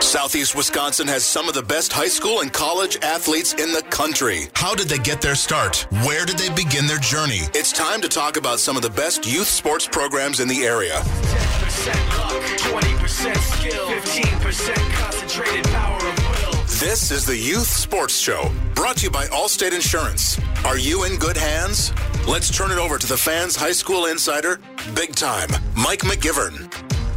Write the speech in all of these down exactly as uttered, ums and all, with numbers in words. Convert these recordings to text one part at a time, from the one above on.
Southeast Wisconsin has some of the best high school and college athletes in the country. How did they get their start? Where did they begin their journey? It's time to talk about some of the best youth sports programs in the area. ten percent luck, twenty percent skill, fifteen percent concentrated power of will. This is the Youth Sports Show, brought to you by Allstate Insurance. Are you in good hands? Let's turn it over to the Fans High School insider, big time, Mike McGivern.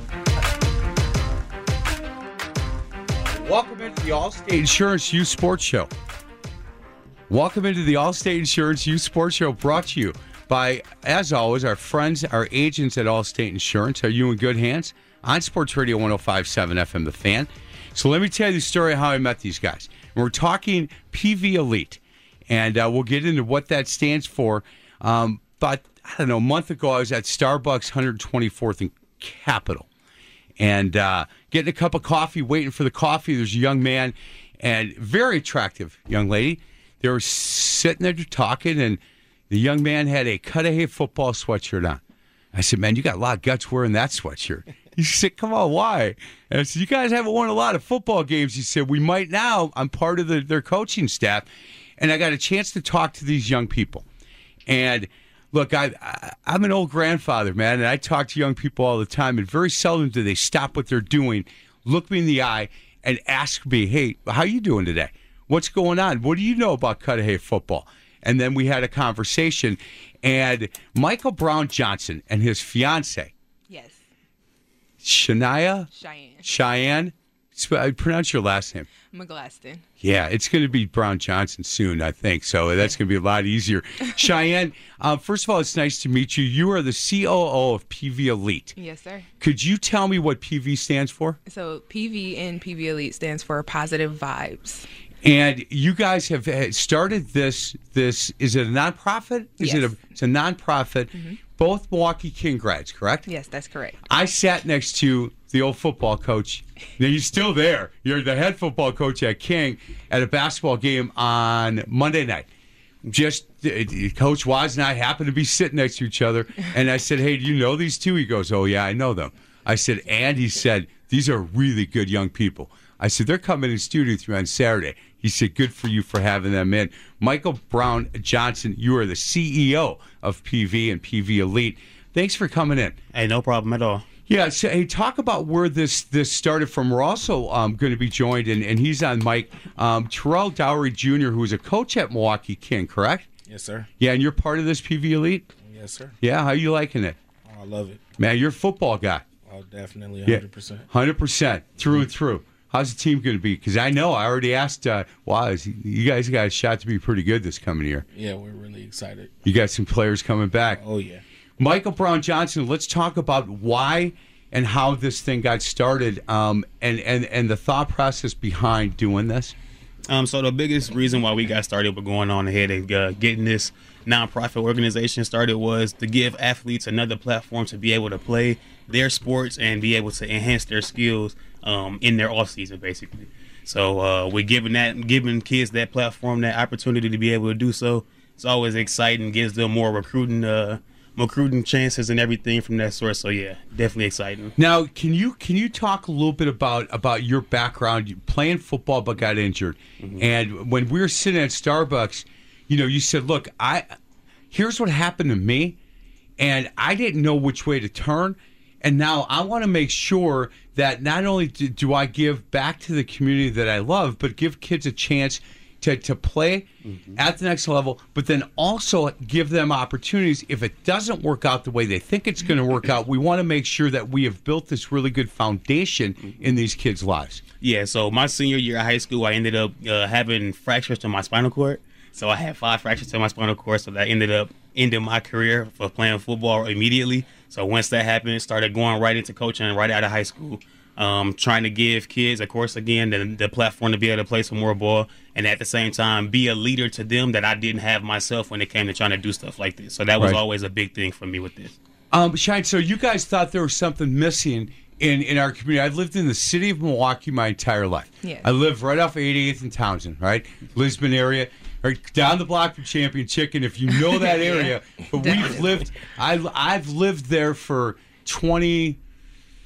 Welcome into the Allstate Insurance Youth Sports Show. Welcome into the Allstate Insurance Youth Sports Show, brought to you by, as always, our friends, our agents at Allstate Insurance. Are you in good hands? On Sports Radio one oh five point seven F M, The Fan. So let me tell you the story of how I met these guys. And we're talking P V Elite, and uh, we'll get into what that stands for. Um, but, I don't know, a month ago, I was at Starbucks one hundred twenty-fourth and Capitol. And uh, getting a cup of coffee, waiting for the coffee. There's a young man and very attractive young lady. They were sitting there talking, and the young man had a Cudahy football sweatshirt on. I said, man, you got a lot of guts wearing that sweatshirt. He said, come on, why? And I said, you guys haven't won a lot of football games. He said, we might now. I'm part of the, their coaching staff. And I got a chance to talk to these young people. And look, I, I, I'm an old grandfather, man, and I talk to young people all the time, and very seldom do they stop what they're doing, look me in the eye, and ask me, hey, how you doing today? What's going on? What do you know about Cudahy football? And then we had a conversation, and Michael Brown Johnson and his fiance, yes, Shania? Cheyenne. Cheyenne? Pronounce your last name. McGlaston. Yeah, it's going to be Brown Johnson soon, I think. So that's going to be a lot easier. Cheyenne, uh, first of all, it's nice to meet you. You are the C O O of P V Elite. Yes, sir. Could you tell me what P V stands for? So P V in P V Elite stands for Positive Vibes. And you guys have started this. This is it a nonprofit? Is Yes. it a? It's a nonprofit. Mm-hmm. Both Milwaukee King grads, correct? Yes, that's correct. I sat next to the old football coach. Now, you're still there. You're the head football coach at King at a basketball game on Monday night. Just uh, Coach Waz and I happened to be sitting next to each other, and I said, "Hey, do you know these two?" He goes, "Oh yeah, I know them." I said, and he said, "These are really good young people." I said, "They're coming in studio with you on Saturday." He said, "Good for you for having them in." Michael Brown Johnson, you are the C E O of P V and P V Elite. Thanks for coming in. Hey, no problem at all. Yeah, so, hey, talk about where this this started from. We're also um, going to be joined, and, and he's on mic, um, Terrell Dowry Junior, who is a coach at Milwaukee King, correct? Yes, sir. Yeah, and you're part of this P V Elite? Yes, sir. Yeah, how you liking it? Oh, I love it. Man, you're a football guy. Oh, definitely, one hundred percent. Yeah, one hundred percent, through and through. How's the team going to be? Because I know I already asked, uh, Waz, you guys got a shot to be pretty good this coming year. Yeah, we're really excited. You got some players coming back. Oh, yeah. Michael Brown Johnson, let's talk about why and how this thing got started, um, and, and, and the thought process behind doing this. Um, so the biggest reason why we got started with going on ahead and uh, getting this nonprofit organization started was to give athletes another platform to be able to play their sports and be able to enhance their skills um, in their off season, basically. So uh, we're giving that, giving kids that platform, that opportunity to be able to do so. It's always exciting, gives them more recruiting, uh, recruiting chances and everything from that source. So yeah, definitely exciting. Now, can you can you talk a little bit about about your background? You playing football but got injured, mm-hmm. and when we were sitting at Starbucks, you know, you said, "Look, I here's what happened to me, and I didn't know which way to turn." And now I want to make sure that not only do, do I give back to the community that I love, but give kids a chance to, to play mm-hmm. at the next level, but then also give them opportunities. If it doesn't work out the way they think it's going to work out, we want to make sure that we have built this really good foundation mm-hmm. in these kids' lives. Yeah, so my senior year of high school, I ended up uh, having fractures to my spinal cord. So I had five fractures to my spinal cord, so that ended up ending my career for playing football immediately. So once that happened, started going right into coaching right out of high school, um, trying to give kids, of course, again, the, the platform to be able to play some more ball, and at the same time be a leader to them that I didn't have myself when it came to trying to do stuff like this. So that was right. always a big thing for me with this. Um, Shine, so you guys thought there was something missing in, in our community. I've lived in the city of Milwaukee my entire life. Yeah. I live right off eighty-eighth and Townsend, right? Lisbon area. Right down the block from Champion Chicken, if you know that area. yeah, but we've lived, I, I've lived there for twenty,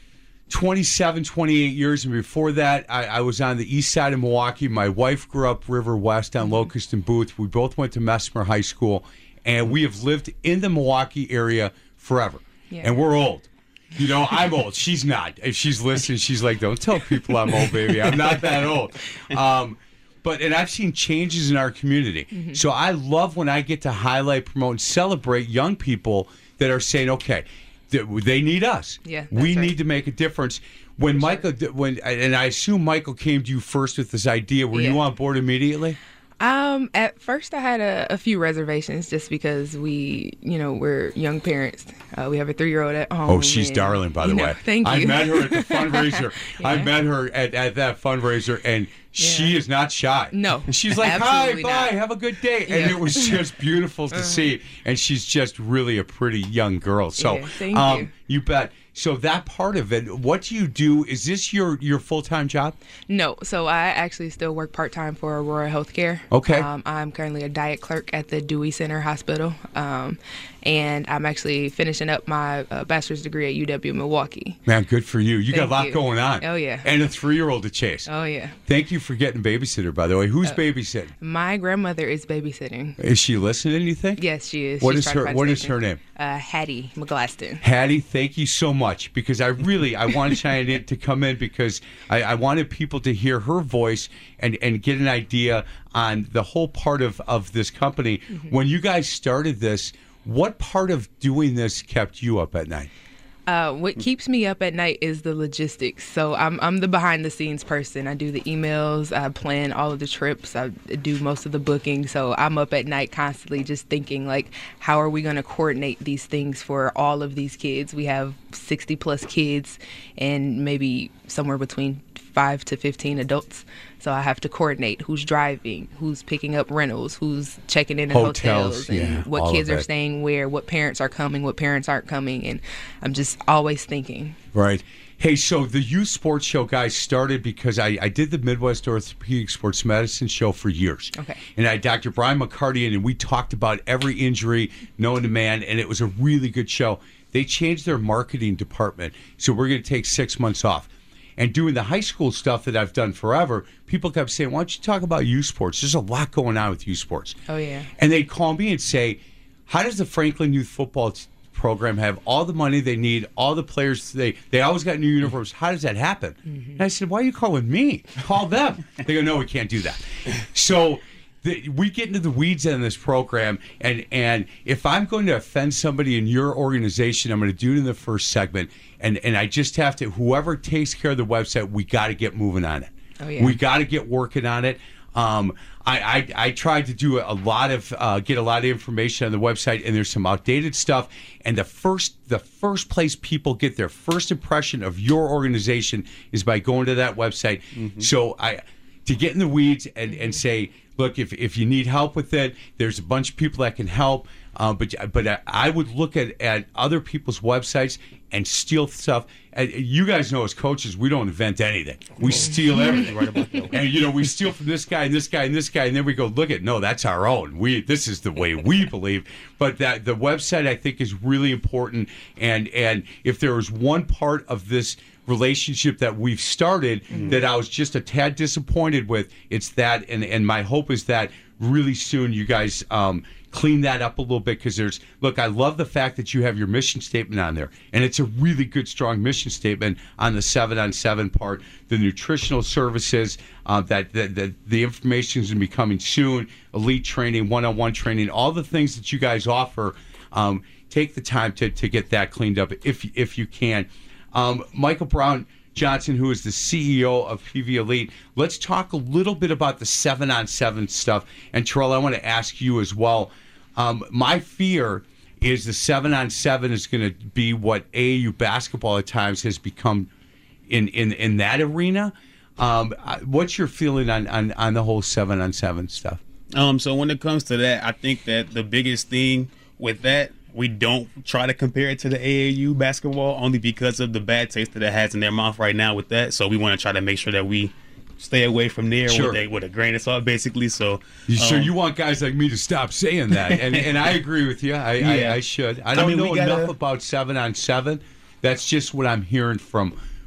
twenty-seven, twenty-eight years, and before that, I, I was on the east side of Milwaukee. My wife grew up River West on Locust and Booth. We both went to Mesmer High School, and we have lived in the Milwaukee area forever. Yeah. And we're old. You know, I'm old. She's not. If she's listening, she's like, don't tell people I'm old, baby. I'm not that old. Um, but, and I've seen changes in our community. Mm-hmm. So I love when I get to highlight, promote, and celebrate young people that are saying, okay, they need us. Yeah, we right. need to make a difference. When Michael, when and I assume Michael came to you first with this idea. Were yeah. you on board immediately? Um, at first I had a, a few reservations just because we, you know, we're young parents. Uh, we have a three-year-old at home. Oh, she's and, darling, by the you know, way. Thank you. I met her at the fundraiser. yeah. I met her at, at that fundraiser, and she Yeah. is not shy. No, And she's like, hi, absolutely bye, not. have a good day. And Yeah. it was just beautiful to see. And she's just really a pretty young girl. So, Yeah, thank um, you. you bet. So that part of it, what do you do? Is this your, your full-time job? No, so I actually still work part-time for Aurora Healthcare. Okay. Um, I'm currently a diet clerk at the Dewey Center Hospital. Um, and I'm actually finishing up my uh, bachelor's degree at U W Milwaukee. Man, good for you. You got a Thank lot you. going on. Oh, yeah. And a three-year-old to chase. Oh, yeah. Thank you for getting babysitter, by the way. Who's babysitting? My grandmother is babysitting. Is she listening, you think? Yes, she is. What She's is trying to her find What a is her station. name? Uh, Hattie McGlaston. Hattie, thank you so much, because I really I wanted Cheyenne to come in because I, I wanted people to hear her voice and, and get an idea on the whole part of, of this company. Mm-hmm. When you guys started this, what part of doing this kept you up at night? Uh, what keeps me up at night is the logistics. So I'm I'm the behind the scenes person. I do the emails, I plan all of the trips, I do most of the booking. So I'm up at night constantly just thinking like, how are we going to coordinate these things for all of these kids? We have sixty plus kids and maybe somewhere between five to fifteen adults. So I have to coordinate who's driving, who's picking up rentals, who's checking in at Hotels, hotels, and yeah, what all kids of are it. staying where, what parents are coming, what parents aren't coming. And I'm just always thinking. Right. Hey, so the Youth Sports Show, guys, started because I, I did the Midwest Orthopedic Sports Medicine Show for years. Okay. And I had Doctor Brian McCarty in, and we talked about every injury known to man, and it was a really good show. They changed their marketing department, so we're going to take six months off. And doing the high school stuff that I've done forever, people kept saying, why don't you talk about youth sports? There's a lot going on with youth sports. Oh, yeah. And they'd call me and say, how does the Franklin Youth Football t- program have all the money they need, all the players, they they always got new uniforms. How does that happen? Mm-hmm. And I said, why are you calling me? Call them. They go, no, we can't do that. So the, we get into the weeds in this program, and, and if I'm going to offend somebody in your organization, I'm going to do it in the first segment. And and I just have to, whoever takes care of the website, we got to get moving on it. Oh, yeah. We got to get working on it. Um, I, I I tried to do a lot of uh, get a lot of information on the website, and there's some outdated stuff. And the first the first place people get their first impression of your organization is by going to that website. Mm-hmm. So I to get in the weeds and, and say, look, if if you need help with it, there's a bunch of people that can help. Uh, but but I, I would look at, at other people's websites and steal stuff. And you guys know as coaches, we don't invent anything. We steal everything. Right about that. And, you know, we steal from this guy and this guy and this guy, and then we go, look at, no, that's our own. We This is the way we believe. But that the website, I think, is really important. And, and if there was one part of this relationship that we've started mm-hmm. that I was just a tad disappointed with, it's that. And, and my hope is that really soon you guys um, clean that up a little bit, because there's, look, I love the fact that you have your mission statement on there, and it's a really good, strong mission statement on the seven on seven part, the nutritional services, uh, that, that, that the information is going to be coming soon, elite training, one-on-one training, all the things that you guys offer. Um, take the time to, to get that cleaned up if, if you can. Um, Michael Brown Johnson, who is the C E O of P V Elite. Let's talk a little bit about the seven on seven stuff. And Terrell, I want to ask you as well. Um, my fear is the seven on seven is going to be what A A U basketball at times has become in in, in that arena. Um, what's your feeling on, on, on the whole seven on seven stuff? Um, so when it comes to that, I think that the biggest thing with that, we don't try to compare it to the A A U basketball only because of the bad taste that it has in their mouth right now with that. So we want to try to make sure that we stay away from there sure. with, a, with a grain of salt, basically. So, so um, you want guys like me to stop saying that, and and I agree with you. I yeah. I, I should. I don't I mean, know we gotta, enough about seven on seven. That's just what I'm hearing from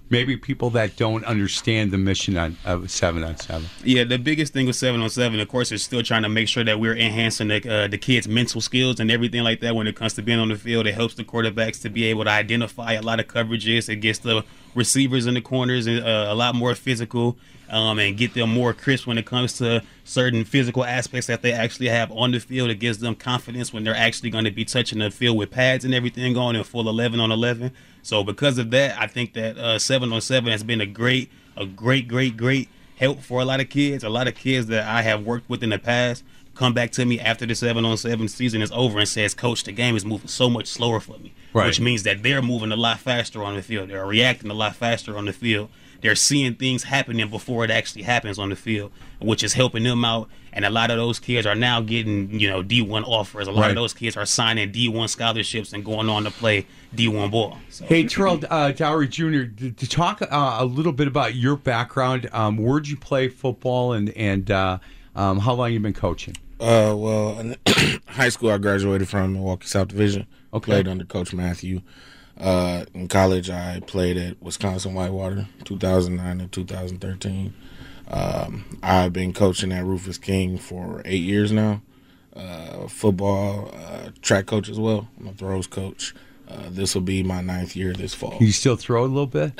maybe people that don't understand the mission on of seven on seven? Yeah, the biggest thing with seven on seven, of course, is still trying to make sure that we're enhancing the, uh, the kids' mental skills and everything like that when it comes to being on the field. It helps the quarterbacks to be able to identify a lot of coverages. It gets the receivers in the corners uh, a lot more physical um, and get them more crisp when it comes to certain physical aspects that they actually have on the field. It gives them confidence when they're actually going to be touching the field with pads and everything going in full eleven on eleven. So because of that, I think that uh, seven on seven has been a great, a great, great, great help for a lot of kids. A lot of kids that I have worked with in the past come back to me after the seven on seven season is over and says, "Coach, the game is moving so much slower for me," right. Which means that they're moving a lot faster on the field. They're reacting a lot faster on the field. They're seeing things happening before it actually happens on the field, which is helping them out. And a lot of those kids are now getting, you know, D one offers. A lot right. of those kids are signing D one scholarships and going on to play D one ball. So. Hey, Terrell uh, Dowry Junior, to, to talk uh, a little bit about your background, um, where'd you play football and, and uh, um, how long you been coaching? Uh, well, in high school, I graduated from Milwaukee South Division. Okay. Played under Coach Matthew. Uh, in college, I played at Wisconsin Whitewater, two thousand nine to two thousand thirteen. Um, I've been coaching at Rufus King for eight years now. Uh, football, uh, track coach as well. I'm a throws coach. Uh, this will be my ninth year this fall. You still throw a little bit?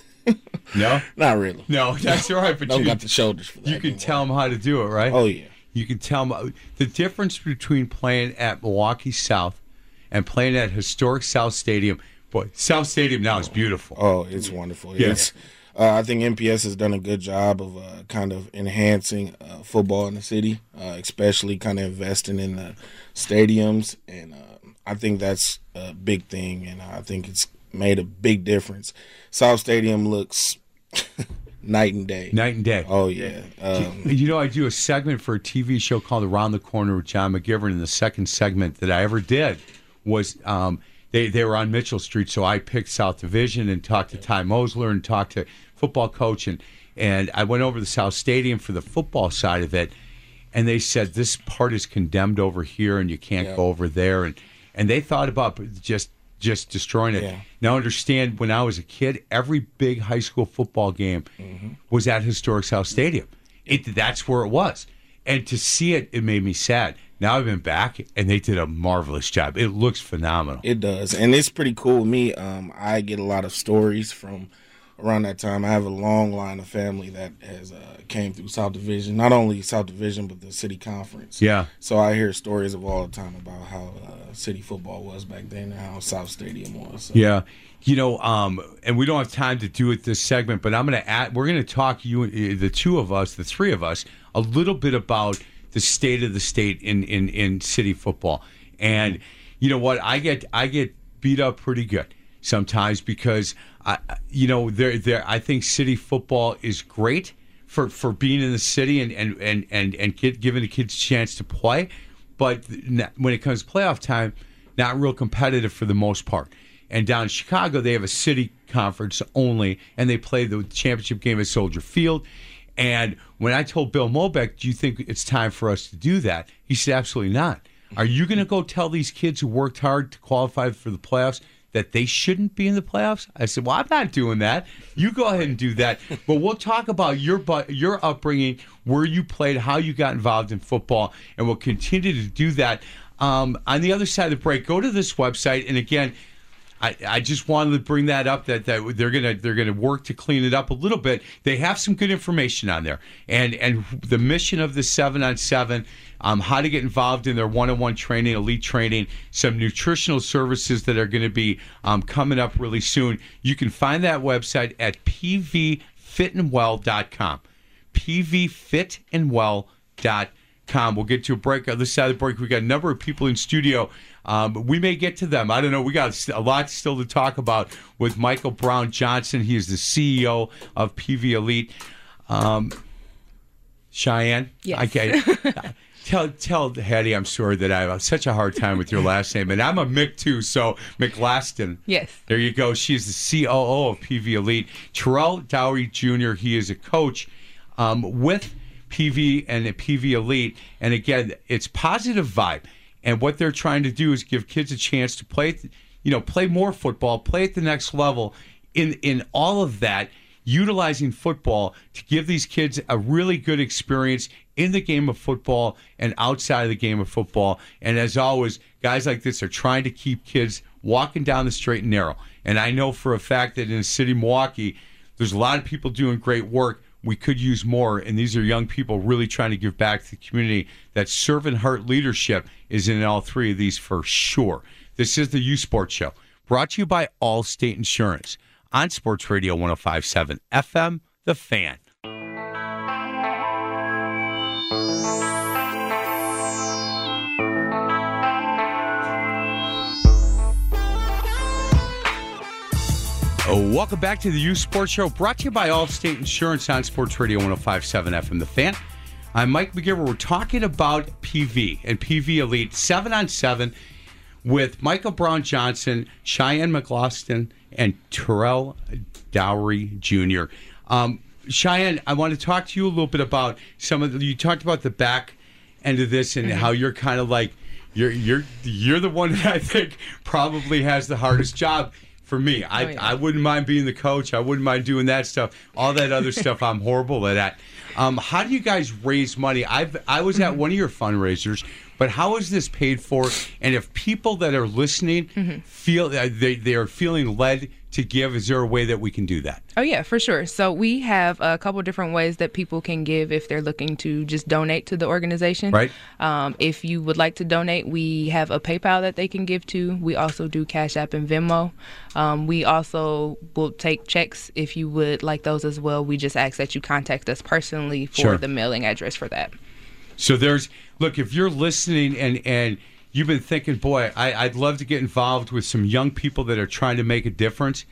No? Not really. No, that's all right. But Don't you got the shoulders for that You can anymore. tell them how to do it, right? Oh, yeah. You can tell them the difference between playing at Milwaukee South and playing at historic South Stadium. Boy, South Stadium now is beautiful. Oh, it's wonderful. Yeah. It's, uh, I think M P S has done a good job of uh, kind of enhancing uh, football in the city, uh, especially kind of investing in the stadiums. And uh, I think that's a big thing, and I think it's made a big difference. South Stadium looks night and day. Night and day. Oh, yeah. Um, You know, I do a segment for a T V show called Around the Corner with John McGivern, and the second segment that I ever did was um, they, they were on Mitchell Street, so I picked South Division and talked to Ty Mosler and talked to football coach, and, and I went over to the South Stadium for the football side of it, and they said, this part is condemned over here, and you can't Yeah. go over there, and, and they thought about just just destroying it. Yeah. Now, understand, when I was a kid, every big high school football game Mm-hmm. was at historic South Stadium. It, that's where it was. And to see it, it made me sad. Now I've been back, and they did a marvelous job. It looks phenomenal. It does, and it's pretty cool with me. Um, I get a lot of stories from around that time. I have a long line of family that has uh, came through South Division, not only South Division, but the city conference. Yeah. So I hear stories of all the time about how uh, city football was back then and how South Stadium was. So. Yeah. You know, um, and we don't have time to do it this segment, but I'm going to add, we're going to talk, you, the two of us, the three of us, a little bit about the state of the state in, in, in city football. And you know what? I get I get beat up pretty good sometimes because, I, you know, there there I think city football is great for, for being in the city and, and, and, and, and kid, giving the kids a chance to play. But when it comes to playoff time, not real competitive for the most part. And down in Chicago, they have a city conference only, and they play the championship game at Soldier Field. And when I told Bill Mobeck, do you think it's time for us to do that? He said, absolutely not. Are you going to go tell these kids who worked hard to qualify for the playoffs that they shouldn't be in the playoffs? I said, well, I'm not doing that. You go ahead and do that. But we'll talk about your your upbringing, where you played, how you got involved in football, and we'll continue to do that. Um, on the other side of the break, go to this website, and again, I, I just wanted to bring that up that, that they're gonna they're gonna work to clean it up a little bit. They have some good information on there, and and the mission of the seven on seven, um, how to get involved in their one-on-one training, elite training, some nutritional services that are going to be um, coming up really soon. You can find that website at p v fit and well dot com. p v fit and well dot com. We'll get to a break. On this side of the break, we got a number of people in studio. Um, we may get to them. I don't know. We got a lot still to talk about with Michael Brown Johnson. He is the C E O of P V Elite. Um, Cheyenne? Yes. Okay. Tell tell Hattie I'm sorry that I have such a hard time with your last name. And I'm a Mick too, so McLaston. Yes. There you go. She's the C O O of P V Elite. Terrell Dowry Junior, he is a coach um, with P V and P V Elite. And again, it's positive vibe. And what they're trying to do is give kids a chance to play, you know, play more football, play at the next level in in all of that, utilizing football to give these kids a really good experience in the game of football and outside of the game of football. And as always, guys like this are trying to keep kids walking down the straight and narrow. And I know for a fact that in the city of Milwaukee, there's a lot of people doing great work. We could use more, and these are young people really trying to give back to the community. That servant heart leadership is in all three of these for sure. This is the U Sports Show, brought to you by Allstate Insurance on Sports Radio one oh five point seven F M, The Fan. Oh, welcome back to the U Sports Show, brought to you by Allstate Insurance on Sports Radio one oh five point seven F M, The Fan. I'm Mike McGivern. We're talking about P V and P V Elite seven on seven with Michael Brown Johnson, Cheyenne McLaughlin, and Terrell Dowry Junior Um, Cheyenne, I want to talk to you a little bit about some of the, you talked about the back end of this and mm-hmm. how you're kind of like, you're you're you're the one that I think probably has the hardest job. For me, I, oh, yeah. I wouldn't mind being the coach. I wouldn't mind doing that stuff. All that other stuff, I'm horrible at that. Um, how do you guys raise money? I've I was at one of your fundraisers, but how is this paid for? And if people that are listening mm-hmm. feel they they are feeling led to give, is there a way that we can do that? Oh, yeah, for sure. So we have a couple different ways that people can give if they're looking to just donate to the organization. Right. Um, if you would like to donate, we have a PayPal that they can give to. We also do Cash App and Venmo. Um, we also will take checks if you would like those as well. We just ask that you contact us personally for sure. the mailing address for that. So there's, look, if you're listening and, and you've been thinking, boy, I, I'd love to get involved with some young people that are trying to make a difference,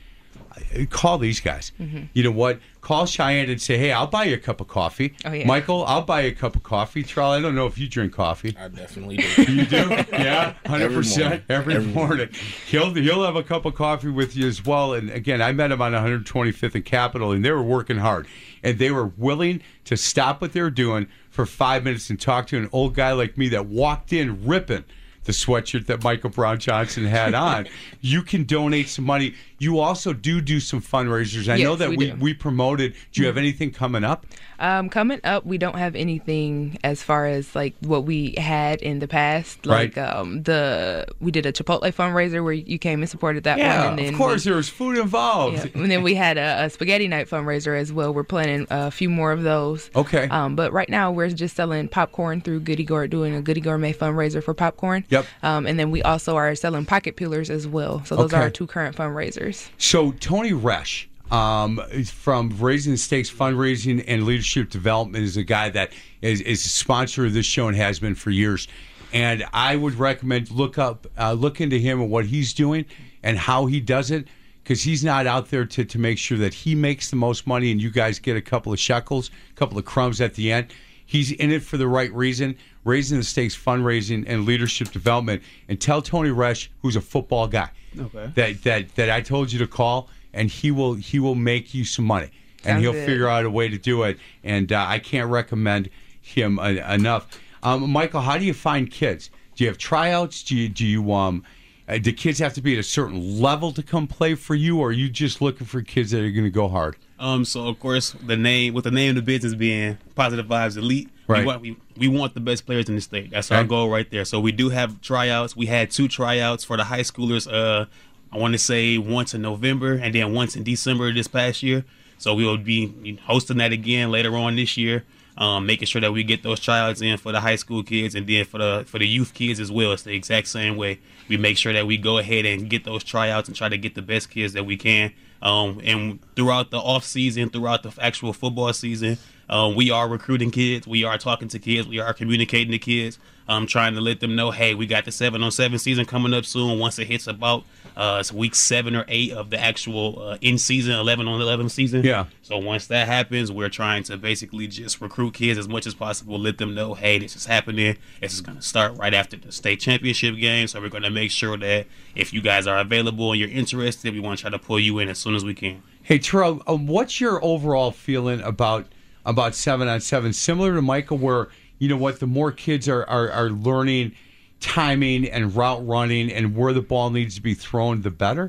call these guys. Mm-hmm. You know what? Call Cheyenne and say, hey, I'll buy you a cup of coffee. Oh, yeah. Michael, I'll buy you a cup of coffee. Charles, I don't know if you drink coffee. I definitely do. You do? Yeah, one hundred percent every, every, every morning. morning. He'll, he'll have a cup of coffee with you as well. And again, I met him on one hundred twenty-fifth and Capitol, and they were working hard. And they were willing to stop what they were doing for five minutes and talk to an old guy like me that walked in ripping the sweatshirt that Michael Brown Johnson had on. You can donate some money. You also do do some fundraisers. I yes, know that we, we, do. we promoted. Do you have anything coming up? Um, coming up, we don't have anything as far as like what we had in the past. Like right. um, the we did a Chipotle fundraiser where you came and supported that yeah, one. And then of course, we, there was food involved. Yeah, and then we had a, a spaghetti night fundraiser as well. We're planning a few more of those. Okay. Um, but right now we're just selling popcorn through Goody Gourmet, doing a Goody Gourmet fundraiser for popcorn. Yep. Um, and then we also are selling pocket peelers as well. So those okay. are our two current fundraisers. So Tony Resch, um, from Raising the Stakes Fundraising and Leadership Development, is a guy that is, is a sponsor of this show and has been for years. And I would recommend look up, uh, look into him and what he's doing and how he does it, because he's not out there to, to make sure that he makes the most money and you guys get a couple of shekels, a couple of crumbs at the end. He's in it for the right reason. Raising the Stakes Fundraising and Leadership Development. And tell Tony Resch, who's a football guy, okay. that, that that I told you to call, and he will he will make you some money, and Sounds he'll good. figure out a way to do it. And uh, I can't recommend him uh, enough. Um, Michael, how do you find kids? Do you have tryouts? Do you do you um? Uh, do kids have to be at a certain level to come play for you, or are you just looking for kids that are going to go hard? Um, so of course, the name with the name of the business being Positive Vibes Elite, right. we want we, we want the best players in the state. That's okay. our goal right there. So we do have tryouts. We had two tryouts for the high schoolers. Uh, I want to say once in November and then once in December this past year. So we will be hosting that again later on this year. Um, making sure that we get those tryouts in for the high school kids and then for the for the youth kids as well. It's the exact same way. We make sure that we go ahead and get those tryouts and try to get the best kids that we can. Um, and throughout the off season, throughout the actual football season, um, we are recruiting kids. We are talking to kids. We are communicating to kids. Um, trying to let them know, hey, we got the seven on seven season coming up soon. Once it hits about uh, it's week seven or eight of the actual uh, in season eleven on eleven season. Yeah. So once that happens, we're trying to basically just recruit kids as much as possible. Let them know, hey, this is happening. This is going to start right after the state championship game. So we're going to make sure that if you guys are available and you're interested, we want to try to pull you in as soon as we can. Hey, Terrell, um, what's your overall feeling about about seven on seven? Similar to Michael, where you know what, the more kids are, are, are learning timing and route running and where the ball needs to be thrown, the better?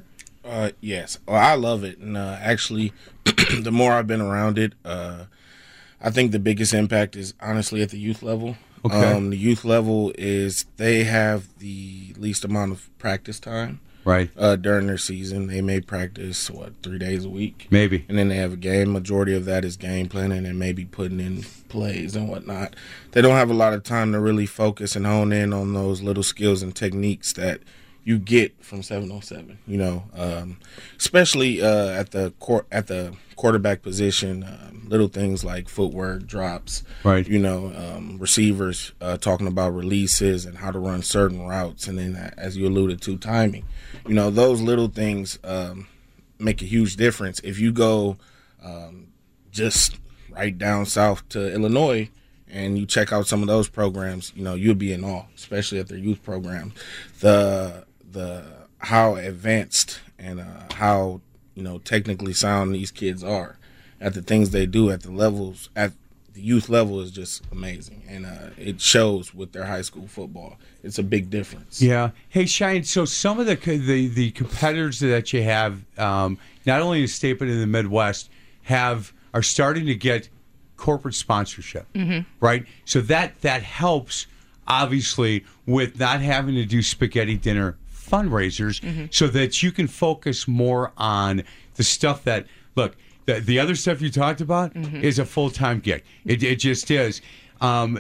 Uh, yes, well, I love it, and uh, actually, the more I've been around it, uh, I think the biggest impact is honestly at the youth level. Okay. Um, the youth level is they have the least amount of practice time. Right. Uh, during their season, they may practice what three days a week, Maybe. and then they have a game. Majority of that is game planning and maybe putting in plays and whatnot. They don't have a lot of time to really focus and hone in on those little skills and techniques that you get from seven on seven. You know, um, especially uh, at the court at the quarterback position, um, little things like footwork, drops. Right. You know, um, receivers uh, talking about releases and how to run certain routes, and then uh, as you alluded to, timing. You know, those little things um, make a huge difference. If you go um, just right down south to Illinois and you check out some of those programs, you know, you'll be in awe, especially at their youth program. The the how advanced and uh, how, you know, technically sound these kids are at the things they do at the levels at the youth level is just amazing, and uh, it shows with their high school football. It's a big difference. Yeah. Hey, Cheyenne, so some of the the, the competitors that you have, um, not only in the state but in the Midwest, have are starting to get corporate sponsorship, mm-hmm. right? So that that helps, obviously, with not having to do spaghetti dinner fundraisers, mm-hmm. so that you can focus more on the stuff that, look, the, the other stuff you talked about mm-hmm. is a full-time gig. It, it just is. Um,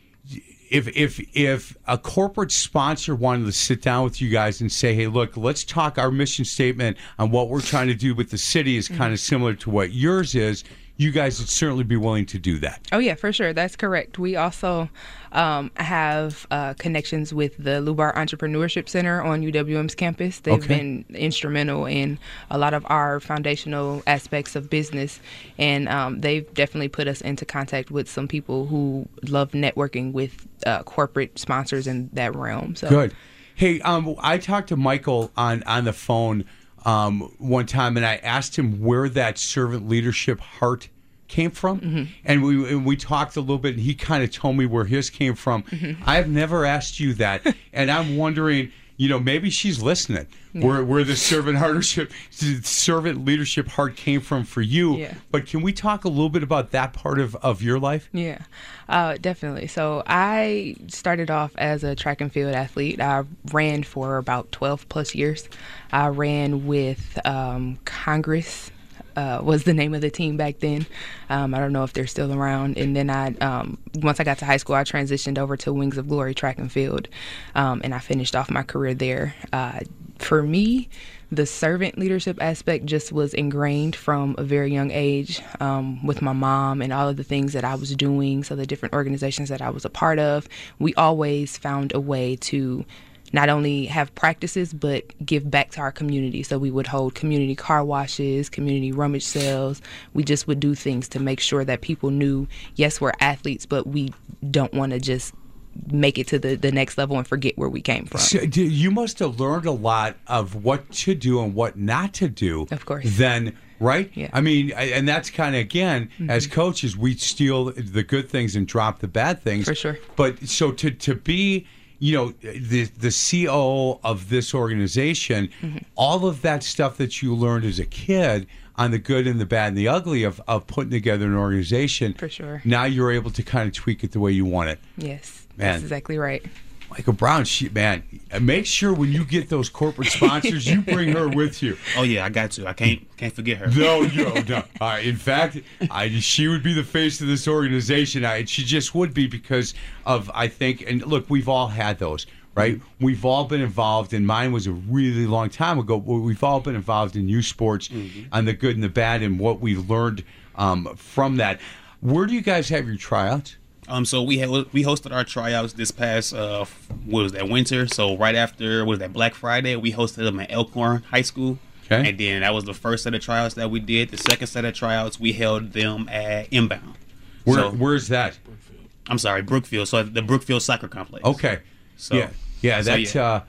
if if if a corporate sponsor wanted to sit down with you guys and say, hey, look, let's talk, our mission statement on what we're trying to do with the city is mm-hmm. kind of similar to what yours is, you guys would certainly be willing to do that. Oh, yeah, for sure. That's correct. We also um, have uh, connections with the Lubar Entrepreneurship Center on U W M's campus. They've Okay. been instrumental in a lot of our foundational aspects of business, and um, they've definitely put us into contact with some people who love networking with uh, corporate sponsors in that realm. So Good. Hey, um, I talked to Michael on, on the phone um, one time, and I asked him where that servant leadership heart came from, mm-hmm. and we and we talked a little bit, and he kind of told me where his came from. Mm-hmm. I've never asked you that, and I'm wondering, you know, maybe she's listening. Yeah. Where where the servant leadership, servant leadership heart came from for you. Yeah. But can we talk a little bit about that part of, of your life? Yeah, uh, definitely. So I started off as a track and field athlete. I ran for about twelve plus years. I ran with um, Congress. Uh, was the name of the team back then. Um, I don't know if they're still around. And then I, um, once I got to high school, I transitioned over to Wings of Glory track and field, um, and I finished off my career there. Uh, for me, the servant leadership aspect just was ingrained from a very young age um, with my mom and all of the things that I was doing. So the different organizations that I was a part of, we always found a way to not only have practices, but give back to our community. So we would hold community car washes, community rummage sales. We just would do things to make sure that people knew, yes, we're athletes, but we don't want to just make it to the, the next level and forget where we came from. So, do- you must have learned a lot of what to do and what not to do. Of course. Then, right? Yeah. I mean, I- and that's kind of, again, mm-hmm. as coaches, we steal the good things and drop the bad things. For sure. But so to, to be, you know, the the C O O of this organization, mm-hmm. all of that stuff that you learned as a kid on the good and the bad and the ugly of, of putting together an organization. For sure. Now you're able to kind of tweak it the way you want it. Yes, Man. that's exactly right. Michael Brown, she, man, make sure when you get those corporate sponsors, you bring her with you. Oh yeah, I got to. I can't can't forget her. No, no, no. Uh, in fact, I, she would be the face of this organization. I, she just would be because of, I think, and look, we've all had those, right? We've all been involved, and mine was a really long time ago. We've all been involved in youth sports, mm-hmm. on the good and the bad, and what we learned um, from that. Where do you guys have your tryouts? Um, so we had we hosted our tryouts this past uh, what was that winter? So right after what was that Black Friday, we hosted them at Elkhorn High School, okay. And then that was the first set of tryouts that we did. The second set of tryouts we held them at Inbound. Where so, where's that? I'm sorry, Brookfield. So the Brookfield Soccer Complex. Okay. So yeah, yeah, so, that's. yeah. Uh,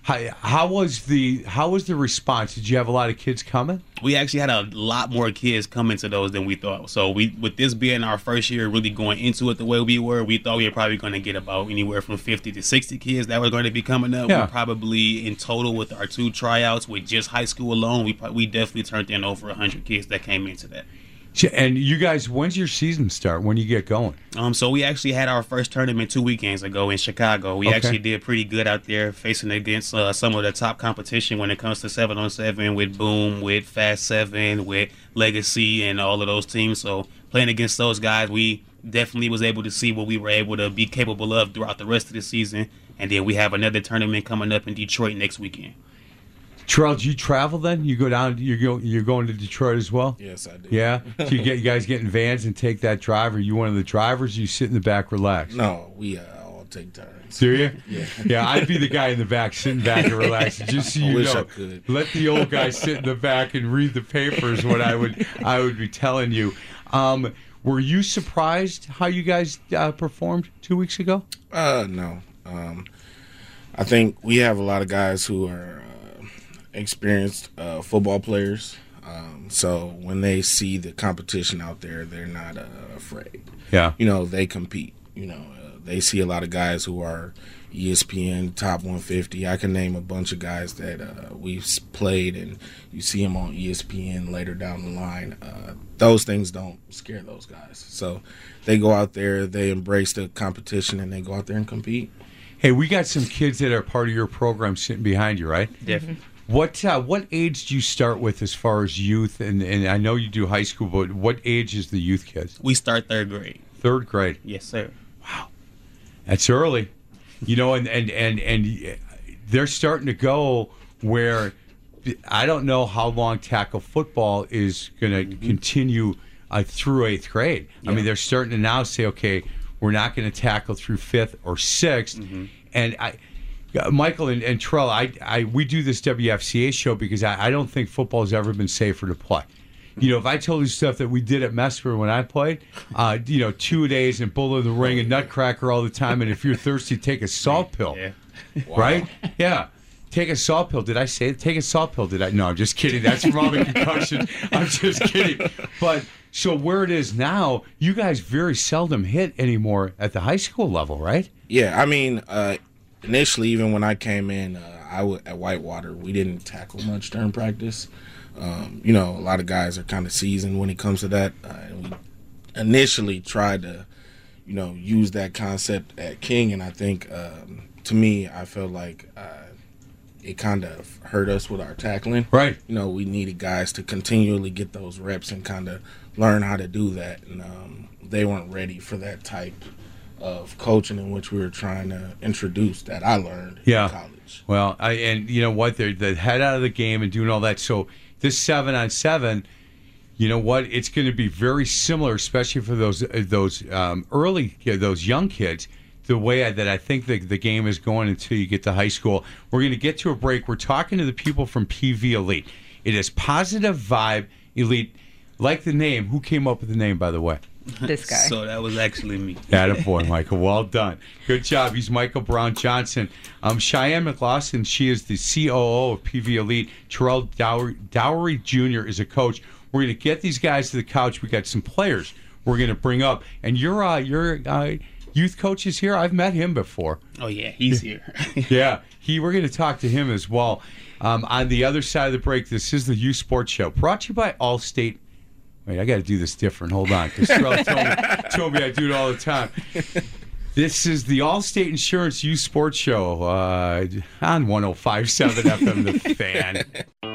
How, how was the how was the response? Did you have a lot of kids coming? We actually had a lot more kids coming to those than we thought. So we, with this being our first year, really going into it the way we were, we thought we were probably going to get about anywhere from fifty to sixty kids that were going to be coming up. Yeah. We probably in total with our two tryouts with just high school alone, we we definitely turned in over one hundred kids that came into that. And you guys, when's your season start? When you get going? Um, so we actually had our first tournament two weekends ago in Chicago. We Okay. actually did pretty good out there, facing against uh, some of the top competition when it comes to seven on seven with Boom, with Fast Seven, with Legacy, and all of those teams. So playing against those guys, we definitely was able to see what we were able to be capable of throughout the rest of the season. And then we have another tournament coming up in Detroit next weekend. Terrell, do you travel then? You go down. You go. You're going to Detroit as well. Yes, I do. Yeah. Do you get you guys get in vans and take that drive? Are you one of the drivers? Or you sit in the back, relax? No, we uh, all take turns. Do you? Yeah. Yeah, I'd be the guy in the back, sitting back and relaxing. Just so I you wish know, I could. let the old guy sit in the back and read the papers. What I would, I would be telling you. Um, were you surprised how you guys uh, performed two weeks ago? Uh, no. Um, I think we have a lot of guys who are uh, experienced uh, football players. Um, so when they see the competition out there, they're not uh, afraid. Yeah. You know, they compete. You know, uh, they see a lot of guys who are E S P N top one fifty. I can name a bunch of guys that uh, we've s- played, and you see them on E S P N later down the line. Uh, those things don't scare those guys. So they go out there, they embrace the competition, and they go out there and compete. Hey, we got some kids that are part of your program sitting behind you, right? Definitely. What uh, what age do you start with as far as youth? And, and I know you do high school, but what age is the youth kids? We start third grade. Third grade. Yes, sir. That's early. You know, and, and, and, and they're starting to go where I don't know how long tackle football is going to mm-hmm. continue uh, through eighth grade. Yeah. I mean, they're starting to now say, okay, we're not going to tackle through fifth or sixth. Mm-hmm. And I, Michael and, and Terrell, I, I, we do this W F C A show because I, I don't think football has ever been safer to play. You know, if I told you stuff that we did at Mesper when I played, uh, you know, two days and Bull in the Ring and Nutcracker all the time, and if you're thirsty, take a salt pill. Yeah. Wow. Right? Yeah. Take a salt pill. Did I say it? Take a salt pill. Did I? No, I'm just kidding. That's from all the concussion. I'm just kidding. But so where it is now, you guys very seldom hit anymore at the high school level, right? Yeah, I mean, uh, initially, even when I came in, uh, I w- at Whitewater, we didn't tackle much during practice. Um, you know, a lot of guys are kind of seasoned when it comes to that. Uh, and we initially tried to, you know, use that concept at King, and I think, um, to me, I felt like uh, it kind of hurt us with our tackling. Right. You know, we needed guys to continually get those reps and kind of learn how to do that, and um, they weren't ready for that type of coaching in which we were trying to introduce that I learned yeah. in college. Well, I, and you know what? They're the head out of the game and doing all that. So this seven on seven, you know what? It's going to be very similar, especially for those those um, early, those young kids. The way I, that I think the, the game is going until you get to high school. We're going to get to a break. We're talking to the people from P V Elite. It is Positive Vibe Elite, like the name. Who came up with the name, by the way? This guy. So that was actually me. Attaboy, Michael. Well done. Good job. He's Michael Brown Johnson. Um, Cheyenne McLaughlin, she is the C O O of P V Elite. Terrell Dowery, Dowery Junior is a coach. We're going to get these guys to the couch. We got some players we're going to bring up. And your uh, your uh, youth coach is here. I've met him before. Oh, yeah, he's here. Yeah, he. We're going to talk to him as well. Um, on the other side of the break, this is the Youth Sports Show, brought to you by Allstate. Wait, I got to do this different. Hold on, because Terrell told me, told me I do it all the time. This is the Allstate Insurance Youth Sports Show uh, on one oh five point seven F M The Fan.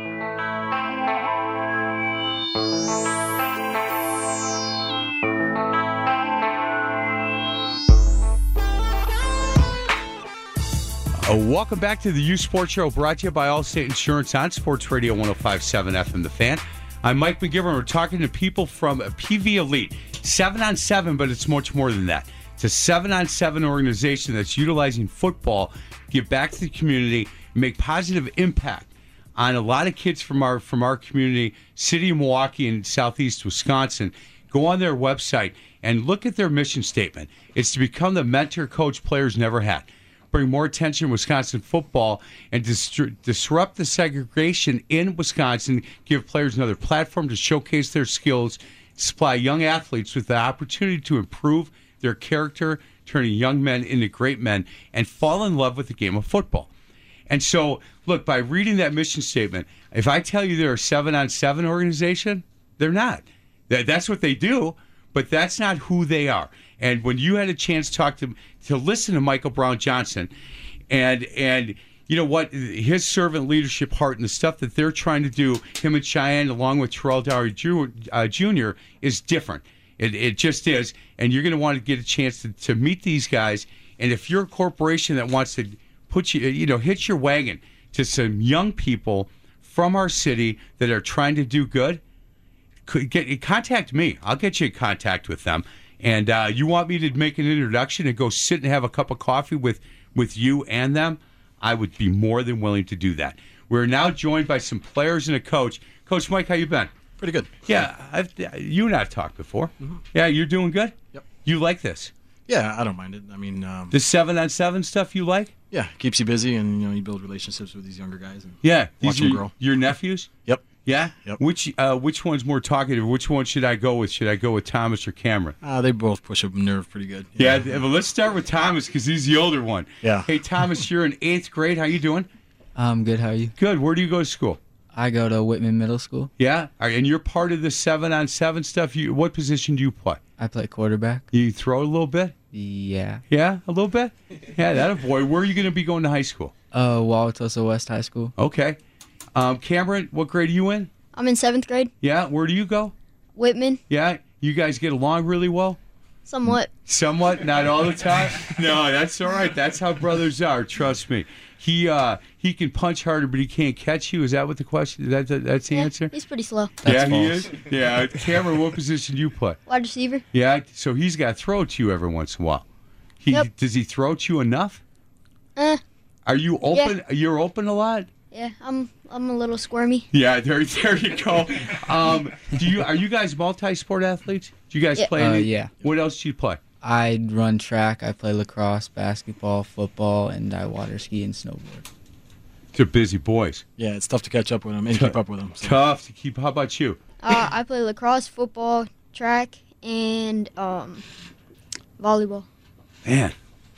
Uh, welcome back to the Youth Sports Show, brought to you by Allstate Insurance on Sports Radio one oh five point seven F M The Fan. I'm Mike McGivern. We're talking to people from P V Elite. Seven on seven, but it's much more than that. It's a seven on seven organization that's utilizing football to give back to the community and make positive impact on a lot of kids from our from our community, city of Milwaukee and southeast Wisconsin. Go on their website and look at their mission statement. It's to become the mentor coach players never had. bring more attention to Wisconsin football, and distru- disrupt the segregation in Wisconsin, give players another platform to showcase their skills, supply young athletes with the opportunity to improve their character, turning young men into great men, and fall in love with the game of football. And so, look, by reading that mission statement, if I tell you they're a seven-on-seven organization, they're not. That, that's what they do, but that's not who they are. And when you had a chance to talk to to listen to Michael Brown Johnson, and and you know what, his servant leadership heart and the stuff that they're trying to do, him and Cheyenne, along with Terrell Dowery Junior, is different. It it just is, and you're going to want to get a chance to, to meet these guys. And if you're a corporation that wants to put you, you know, hitch your wagon to some young people from our city that are trying to do good, could get contact me. I'll get you in contact with them. And uh, you want me to make an introduction and go sit and have a cup of coffee with, with you and them? I would be more than willing to do that. We're now joined by some players and a coach. Coach Mike, how you been? Pretty good. Yeah, I've, you and I've talked before. Mm-hmm. Yeah, you're doing good? Yep. You like this? Yeah, I don't mind it. I mean, um, The seven-on-seven stuff you like? yeah, keeps you busy, and you know, you build relationships with these younger guys. And Yeah. Watch These them are grow. Your nephews? Yep. Yeah? Yep. Which uh, which one's more talkative? Which one should I go with? Should I go with Thomas or Cameron? Uh, they both push a nerve pretty good. Yeah, th- well, let's start with Thomas because he's the older one. Yeah. Hey, Thomas, you're in eighth grade. How you doing? Um, good. How are you? Good. Where do you go to school? I go to Whitman Middle School. Yeah? All right, and you're part of the seven-on-seven stuff. You, what position do you play? I play quarterback. You throw a little bit? Yeah. Yeah, a little bit? Yeah, that a boy. Where are you going to be going to high school? Uh, Wauwatosa West High School. Okay. Um, Cameron, what grade are you in? I'm in seventh grade. Yeah, where do you go? Whitman, Yeah, you guys get along really well? somewhat. Somewhat, not all the time. No, that's all right. That's how brothers are. Trust me. He uh, he can punch harder, but he can't catch you. Is that what the question? That, that that's the Yeah, answer. he's pretty slow. Yeah, he is. Yeah, Cameron, what position do you play? Wide receiver. Yeah, so he's got to throw it to you every once in a while. He Yep. does he throw it to you enough? Uh, Are you open? You're open a lot. yeah, I'm I'm a little squirmy. Yeah, there, there you go. Um, do you are you guys multi-sport athletes? Do you guys Yeah. play? Uh, Any, yeah. What else do you play? I run track. I play lacrosse, basketball, football, and I water ski and snowboard. They're busy boys. Yeah, it's tough to catch up with them and keep up with them. So. Tough to keep. How about you? Uh, I play lacrosse, football, track, and um, volleyball. Man,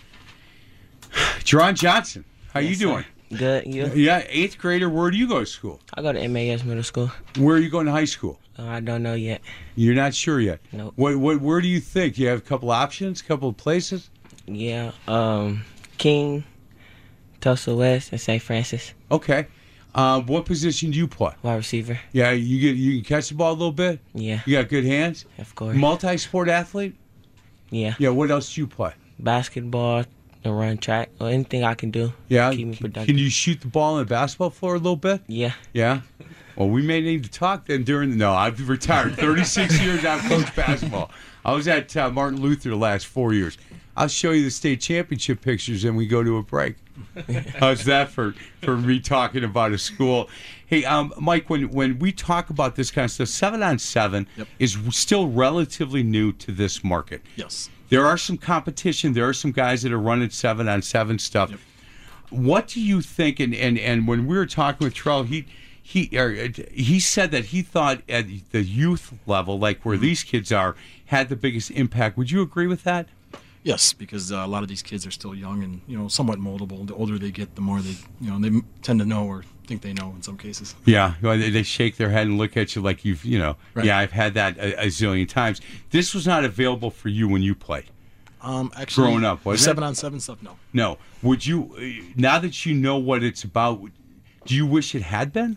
Jerron Johnson, how you Yes, sir. doing? Good. You? Yeah, eighth grader. Where do you go to school? I go to M A S Middle School. Where are you going to high school? Uh, I don't know yet. You're not sure yet. Nope. What? What? Where do you think? You have a couple options, a couple of places. Yeah. Um, King, Tulsa West, and Saint Francis. Okay. Um, what position do you play? Wide receiver. Yeah, you get you can catch the ball a little bit. Yeah. You got good hands. Of course. Multi-sport athlete. Yeah. Yeah. What else do you play? Basketball, and run track, or anything I can do. Yeah. Keep me Can, productive. can you shoot the ball on the basketball floor a little bit? Yeah. Yeah. Well, we may need to talk then during the. No, I've retired. thirty-six years I've coached basketball. I was at uh, Martin Luther the last four years. I'll show you the state championship pictures and we go to a break. How's that for, for me talking about a school? Hey, um, Mike, when, when we talk about this kind of stuff, seven on seven Yep. is still relatively new to this market. Yes. There are some competition. There are some guys that are running seven on seven stuff. Yep. What do you think? And, and, and when we were talking with Terrell, he he or, he said that he thought at the youth level, like where these kids are, had the biggest impact. Would you agree with that? Yes, because uh, a lot of these kids are still young and you know somewhat moldable. The older they get, the more they you know they m- tend to know or think they know in some cases. Yeah, well, they they shake their head and look at you like you've, you know, Right. yeah, I've had that a, a zillion times. This was not available for you when you played. Um, actually, Growing up, wasn't it? seven on seven stuff. No. No. Would you, uh, now that you know what it's about, do you wish it had been?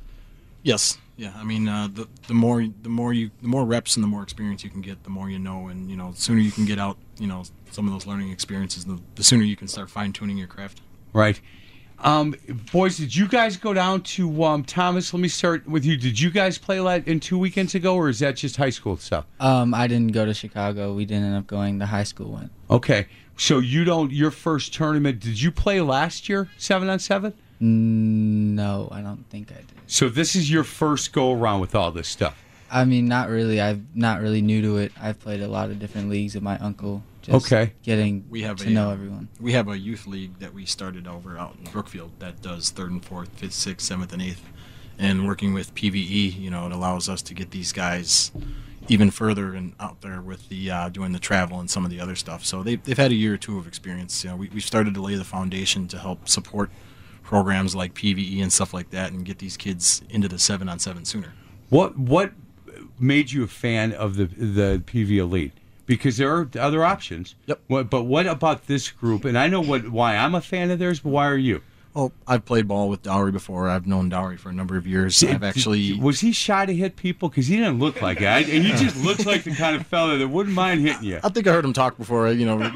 Yes. Yeah. I mean, uh, the the more the more you the more reps and the more experience you can get, the more you know, and you know, the sooner you can get out, you know, some of those learning experiences, the, the sooner you can start fine tuning your craft. Right. Um, boys, did you guys go down to um, Thomas? Let me start with you. Did you guys play like in two weekends ago, or is that just high school stuff? Um, I didn't go to Chicago. We didn't end up going. The high school went. Okay, so you don't. Your first tournament. Did you play last year, seven on seven? Mm, No, I don't think I did. So this is your first go around with all this stuff. I mean, not really. I'm not really new to it. I've played a lot of different leagues with my uncle. Just Okay. Getting We have to a, know uh, everyone. We have a youth league that we started over out in Brookfield that does third and fourth, fifth, sixth, seventh, and eighth. And working with P V E, you know, it allows us to get these guys even further and out there with the uh, doing the travel and some of the other stuff. So they, they've had a year or two of experience. You know, we, we've started to lay the foundation to help support programs like P V E and stuff like that and get these kids into the seven on seven sooner. What what made you a fan of the the P V Elite? Because there are other options. Yep. What, but what about this group? And I know what why I'm a fan of theirs, but why are you? Well, I've played ball with Dowry before. I've known Dowry for a number of years. I've actually was he shy to hit people? Because he didn't look like it. I- He just looks like the kind of fella that wouldn't mind hitting you. I think I heard him talk before, you know.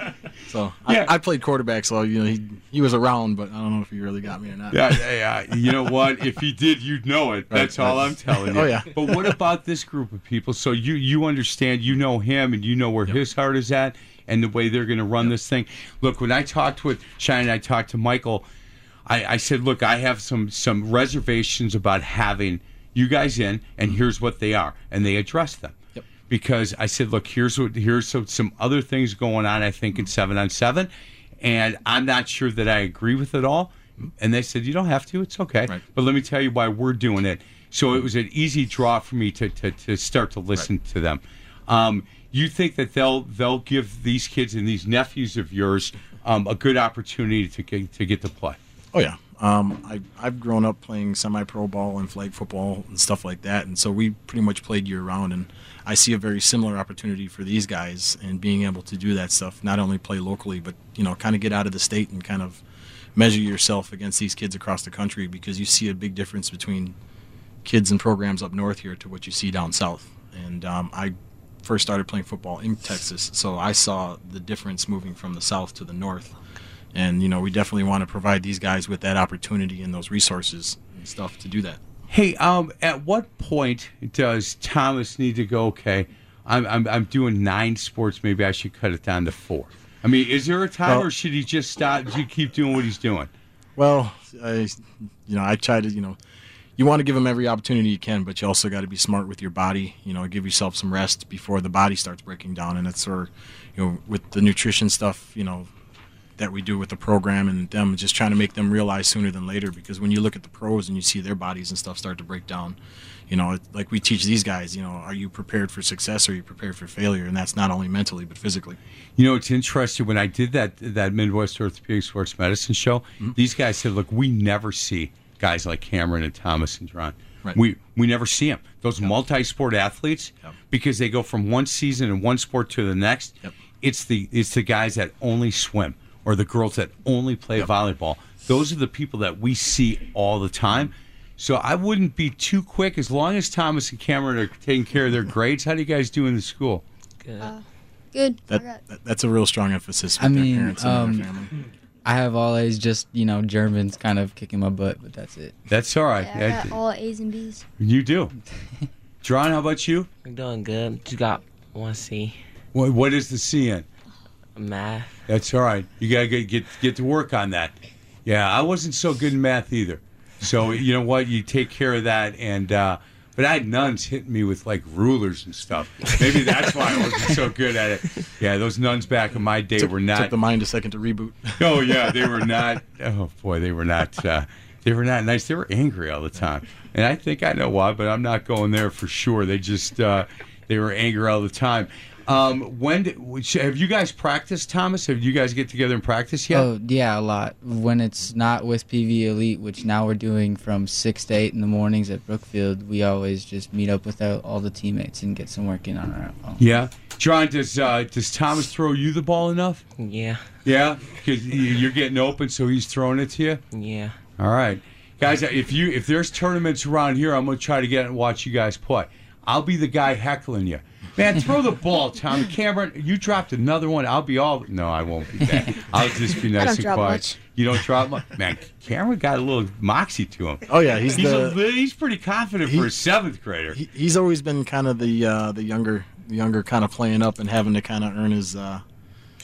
So Yeah. I, I played quarterback, so you know he he was around, but I don't know if he really got me or not. Yeah, yeah, yeah. You know what? If he did, you'd know it. That's all I'm telling you. Oh, yeah. But what about this group of people? So you you understand, you know him, and you know where his heart is at, and the way they're going to run this thing. Look, when I talked with Shine and I talked to Michael, I, I said, look, I have some some reservations about having you guys in, and here's what they are, and they addressed them. Yep. Because I said, look, here's what here's some, some other things going on, I think, in seven on seven, and I'm not sure that I agree with it all. And they said, you don't have to, it's okay. Right. But let me tell you why we're doing it. So it was an easy draw for me to to, to start to listen to them. Um, you think that they'll they'll give these kids and these nephews of yours um, a good opportunity to get to get to play? Oh yeah. Um, I, I've grown up playing semi-pro ball and flag football and stuff like that, and so we pretty much played year-round, and I see a very similar opportunity for these guys and being able to do that stuff, not only play locally, but, you know, kind of get out of the state and kind of measure yourself against these kids across the country, because you see a big difference between kids and programs up north here to what you see down south. And um, I first started playing football in Texas, so I saw the difference moving from the south to the north. And, you know, we definitely want to provide these guys with that opportunity and those resources and stuff to do that. Hey, um, at what point does Thomas need to go, okay, I'm, I'm, I'm doing nine sports, maybe I should cut it down to four? I mean, is there a time, Well- or should he just stop, should he keep doing what he's doing? Well, I, you know, I try to, you know, you want to give them every opportunity you can, but you also got to be smart with your body. You know, give yourself some rest before the body starts breaking down. And it's sort of, you know, with the nutrition stuff, you know, that we do with the program and them, just trying to make them realize sooner than later. Because when you look at the pros and you see their bodies and stuff start to break down, you know, it, like we teach these guys, you know, are you prepared for success or are you prepared for failure? And that's not only mentally but physically. You know, it's interesting. When I did that that Midwest Orthopedic Sports Medicine show, Mm-hmm. these guys said, look, we never see guys like Cameron and Thomas and Dron. Right. We we never see them. Those multi-sport athletes, Yep. because they go from one season in one sport to the next. Yep. It's the it's the guys that only swim or the girls that only play Yep. volleyball. Those are the people that we see all the time. So I wouldn't be too quick. As long as Thomas and Cameron are taking care of their grades, how do you guys do in the school? Good. Uh, good. I That, got- that That's a real strong emphasis with I their mean, parents and um, their family. I have always just, you know, Germans kind of kicking my butt, but that's it. That's all right. yeah, I got all A's and B's. You do. Dron, how about you? I'm doing good. Just got one C. What, what is the C in? Math. That's all right. You gotta get get get to work on that. Yeah, I wasn't so good in math either. So you know what? You take care of that. And uh, but I had nuns hitting me with like rulers and stuff. Maybe that's why I wasn't so good at it. Yeah, those nuns back in my day Took, were not. took the mind a second to reboot. Oh yeah, they were not. Oh boy, they were not. Uh, they were not nice. They were angry all the time, and I think I know why, but I'm not going there for sure. They just uh, they were angry all the time. Um, when did, which- have you guys practiced, Thomas? Have you guys get together and practice yet? Oh, yeah, a lot. When it's not with P V Elite, which now we're doing from six to eight in the mornings at Brookfield, we always just meet up with all all the teammates and get some work in on our own. Yeah, John, does uh, does Thomas throw you the ball enough? Yeah. Yeah, because you're getting open, so he's throwing it to you. Yeah. All right, guys. If you if there's tournaments around here, I'm gonna try to get and watch you guys play. I'll be the guy heckling you. Man, throw the ball, Tom. Cameron, you dropped another one. I'll be all. No, I won't be that. I'll just be nice I don't and drop quiet. much. You don't drop much, man. Cameron got a little moxie to him. Oh yeah, he's, He's the a, li- he's pretty confident he- for a seventh grader. he, he's always been kind of the uh, the younger the younger kind of playing up and having to kind of earn his uh,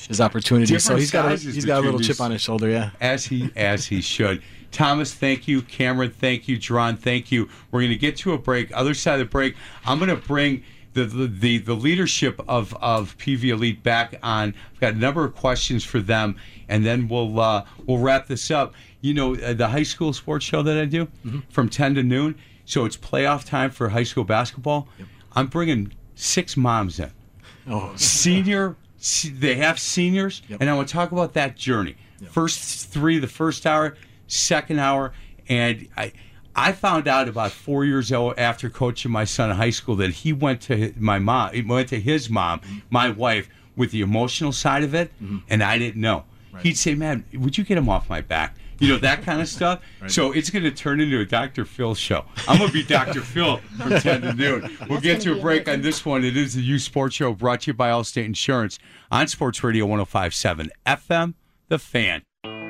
his opportunity. Different So he's got a, sizes he's got a little between chip these- on his shoulder. Yeah. As he as he should. Thomas, thank you. Cameron, thank you. Jerron, thank you. We're going to get to a break. Other side of the break, I'm going to bring the the, the, the leadership of, of P V Elite back on. I've got a number of questions for them, and then we'll uh, we'll wrap this up. You know, uh, the high school sports show that I do mm-hmm. from ten to noon, so it's playoff time for high school basketball. Yep. I'm bringing six moms in. Oh, Senior, they have seniors, yep. and I want to talk about that journey. Yep. First three, the first hour, second hour, and I I found out about four years old after coaching my son in high school that he went to his, my mom, he went to his mom, mm-hmm. my wife, with the emotional side of it, mm-hmm. and I didn't know. Right. He'd say, "Man, would you get him off my back?" You know, that kind of stuff. Right. So it's going to turn into a Doctor Phil show. I'm going to be Doctor Phil from ten to noon. We'll get to a break on this one. It is the Youth Sports Show brought to you by Allstate Insurance on Sports Radio one oh five point seven F M, The Fan.